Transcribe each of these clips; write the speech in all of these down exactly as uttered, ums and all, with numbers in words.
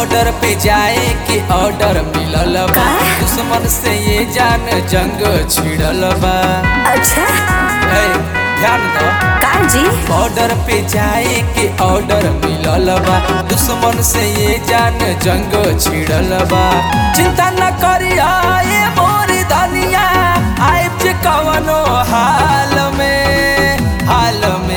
Border पे जाए के order मिलल बा, दुश्मन से ये जान जंग छिड़ल बा। अच्छा ए, ध्यान दो जी, बॉर्डर पे जाए के ऑर्डर मिलल बा, दुश्मन से ये जान जंग छिड़ल बा। चिंता न करिया ये मोरी धनिया, आइब जे कवनो हाल में हाल में।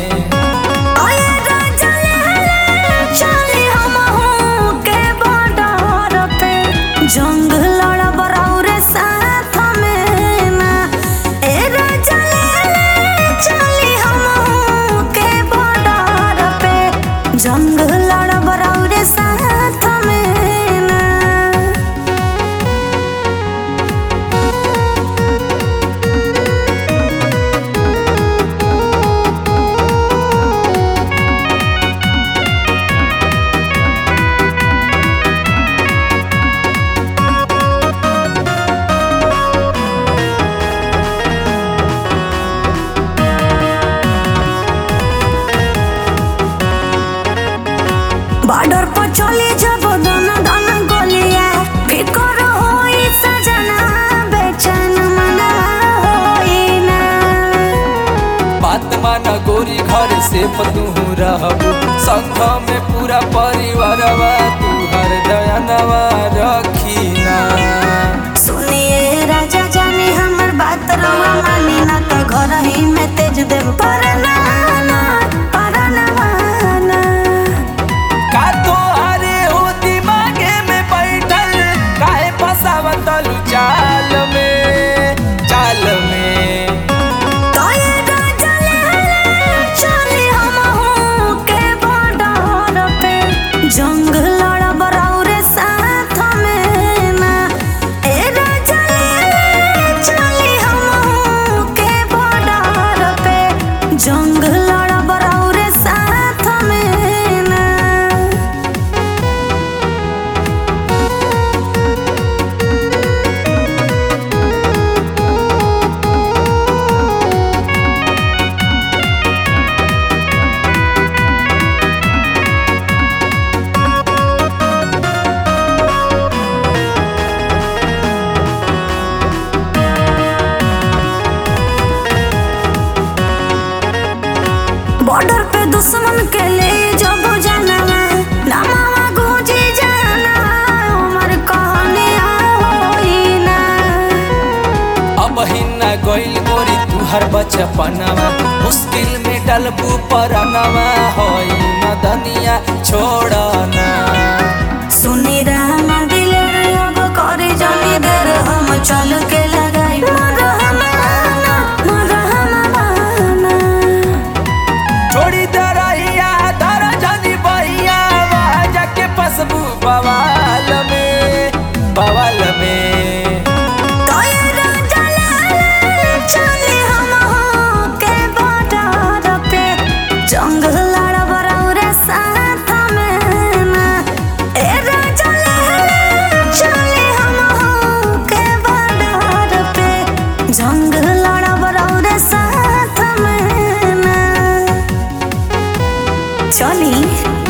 जंग लड़ब रौरे साथ में ना, ए राजा ले चली हमहू के बॉर्डर पे। जंग लड़ब रौरे साथ में ना। बॉर्डर पर चली जब दन दन गोलिया, फिकर होई सजना बेचैन मना होई ना। बात माना गोरी घर से पतू रहबू, संघ में पूरा परिवारवा तू हर दयानवा रखी ना। सुनिए राजा जानी हमर बात रवा मानी ना, तो घर ही में तेज देव परना ना परना ना। का तोहरे हो दिमागे में बैठल, काहे फसावत चाल में चाल में। तो ये राजा ले चली हमहू के बॉर्डर पे। जंग लड़ब रौरे साथ में ना, ए राजा ले चली हमहू के बॉर्डर पे। जंग लड़ब रौरे साथ में ना। बॉर्डर पे दुश्मन के ले जब जानवा, नमावा गूंजी जाना उमर कहने होई ना। अब हिन्ना गइल गोरी तू हर बचपनवा, मुश्किल में डलबू परनवा होई न दनिया छोड़ना। सुनी रामा दिलेर अब करे जानी देर, हम चल के लगाई मरहमाना मरहमाना। थोड़ी दरहिया दर जनी बहिया, वहाँ जाके फसबू बवाल में बवाल में। तो ये राजा ले चली हमहू के बॉर्डर पे। जंग लड़ब रौरे साथ में ना, ए राजा ले चली हमहू के बॉर्डर पे। जंग लड़ब रौरे साथ में ना। चली।